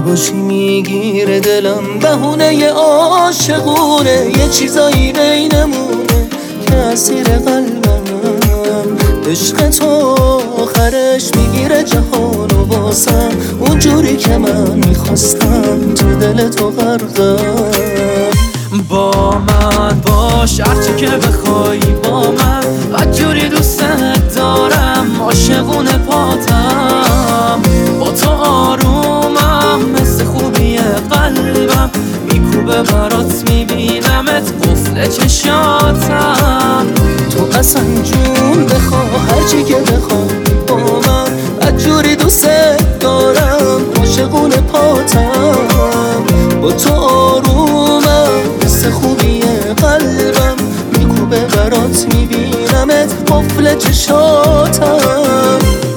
باشی میگیره دلم، بهونه عاشقونه، یه چیزایی بینمونه که اسیر قلبم. عشق تو آخرش میگیره جهانو واسم، اونجوری که من میخواستم تو دل تو غرقم. با من باش هرچی که بخوای با من، بدجوری دوستت دارم، عاشقونه پاتم. با تو آرومم مثل خوبی قلبم، میکوبه برات میبینمت قفل چشاتم. تو اصلا جون بخوا هرچی که بخوای با من، بدجوری دوستت دارم، عاشقونه پاتم. با تو آرومم مثل خوبی قلبم، میکوبه برات میبینمت قفل چشاتم.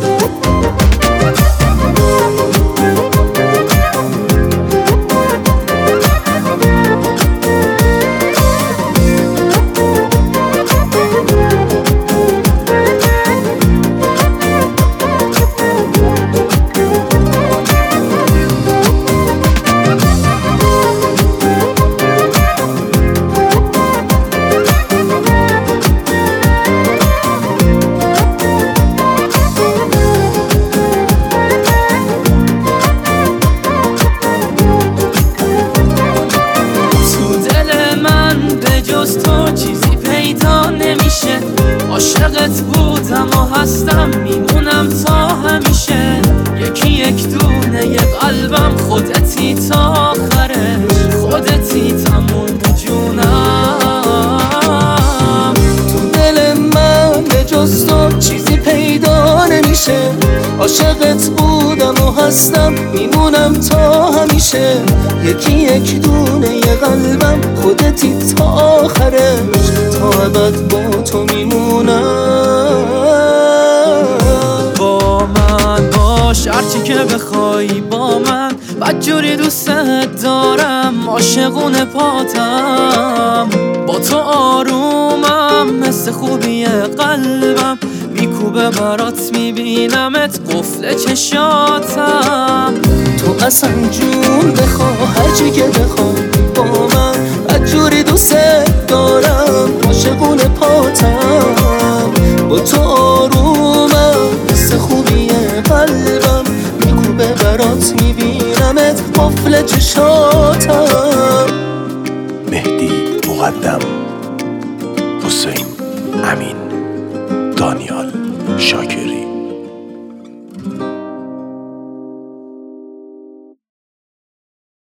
چیزی پیدا نمیشه، عاشقت بودم و هستم، میمونم تا همیشه. یکی یک دونه یه قلبم، خودتی تا آخرش، خودتی تموم جونم. تو دل من به جز تو چیزی پیدا نمیشه، عاشقت بودم و هستم، میمونم تا همیشه. یکی یک دونه یه قلبم، خودتی تا آخرش، تا ابد با تو میمونم. با من باش هرچی که بخوای با من، بدجوری دوستت دارم، عاشقونه پاتم. با تو آرومم مثل خوبی قلبم، میکوبه برات میبینمت قفل چشاتم. تو اصلا جون بخوا هرچی که بخوای با من، بدجوری دوستت دارم، عاشقونه پاتم. با تو آرومم مثل خوبی قلبم، میکوبه برات میبینمت قفل چشاتم. مهدی مقدم، حسین امین، دانیال شاکری.